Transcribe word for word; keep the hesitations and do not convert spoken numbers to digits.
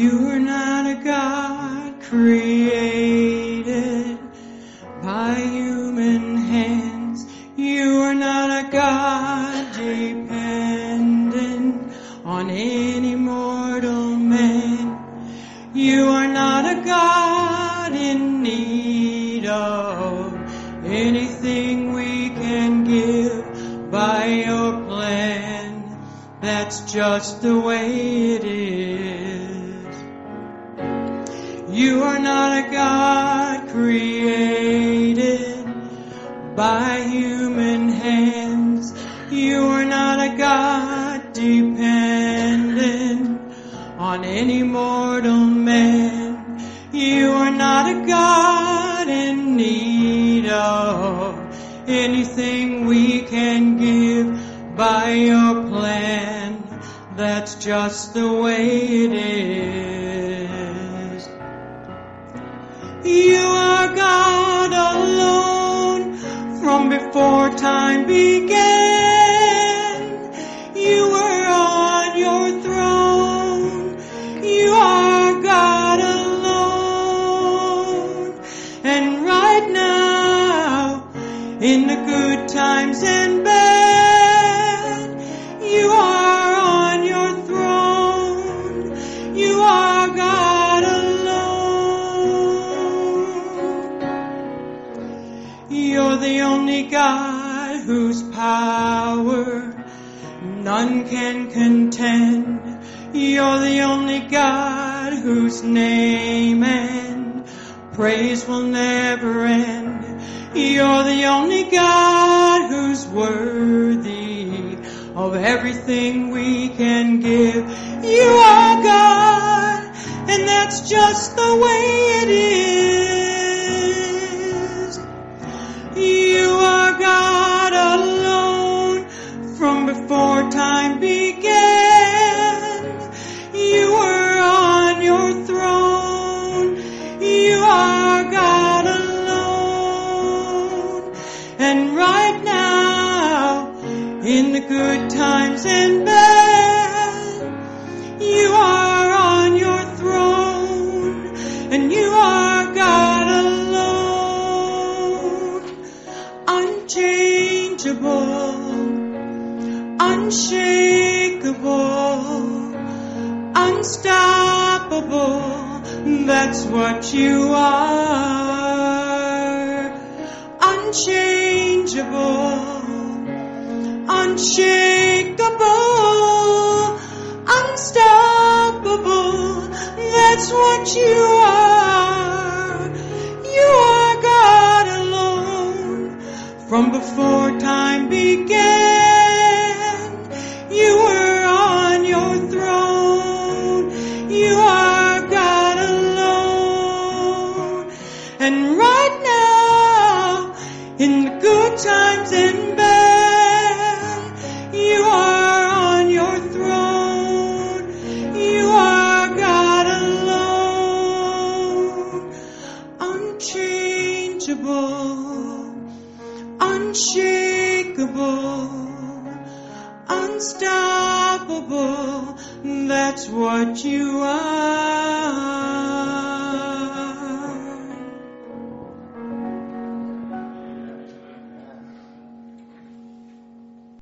You are not a God created by human hands. You are not a God dependent on any mortal man. You are not a God in need of anything we can give by your plan. That's just the way it is. You are not a God created by human hands. You are not a God dependent on any mortal man. You are not a God in need of anything we can give by your plan. That's just the way it is. You are God alone from before time began. You were on your throne. You are God alone. And right now, in the good times and bad, you are on your throne. You are God alone. You're the only God whose power none can contend. You're the only God whose name and praise will never end. You're the only God who's worthy of everything we can give. You are God, and that's just the way it is. You are God alone from before time began. You were on your throne. You are God alone. And right now, in the good times and bad, you are on your throne. And you are God alone. Unchangeable, unshakable, unstoppable. That's what you are. Unchangeable, unshakable, unstoppable. That's what you are. You are God alone from before time began. You were on your throne. You are God alone. And right now, in the good times and bad, you are on your throne. You are God alone. Unchangeable, unshakable, unstoppable. That's what you are.